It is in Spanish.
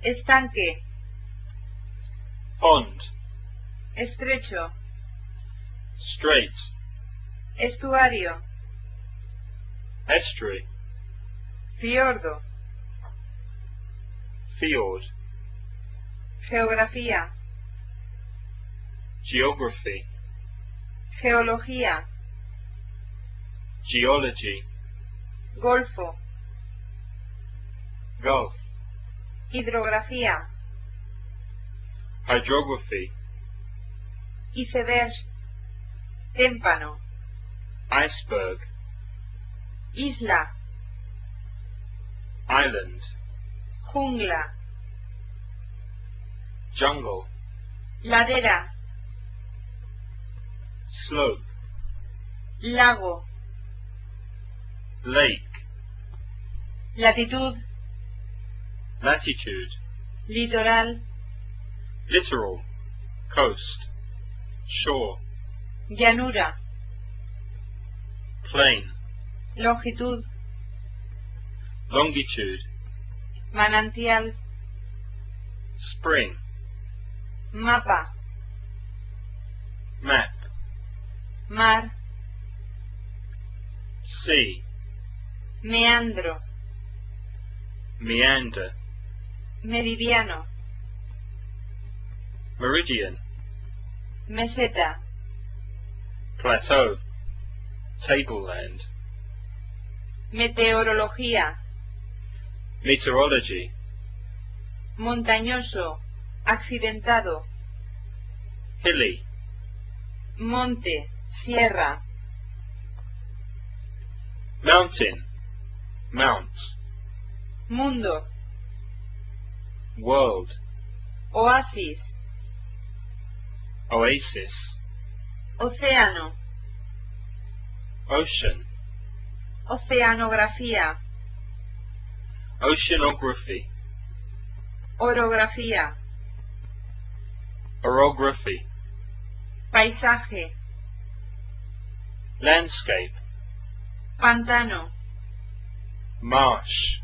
Estanque. Pond. Estrecho. Strait. Estuario. Estuary. Fiordo. Fjord. Geografía. Geography. Geología. Geology. Golfo. Gulf. Hidrografía. Hydrography. Iceberg. Témpano. Iceberg. Isla. Island. Jungla. Jungle. Ladera. Slope. Lago. Lake. Latitud. Latitude. Litoral. Littoral. Coast. Shore. Llanura. Plain. Longitud. Longitude. Manantial. Spring. Mapa. Map. Mar. Sea. Meandro. Meander. Meridiano. Meridian. Meseta. Plateau. Tableland. Meteorología. Meteorology. Montañoso. Accidentado. Hilly. Monte. Sierra. Mountain. Mount. Mundo. World. Oasis. Oasis. Océano. Ocean. Oceanografía. Oceanography. Orografía. Orography. Paisaje. Landscape. Pantano. Marsh.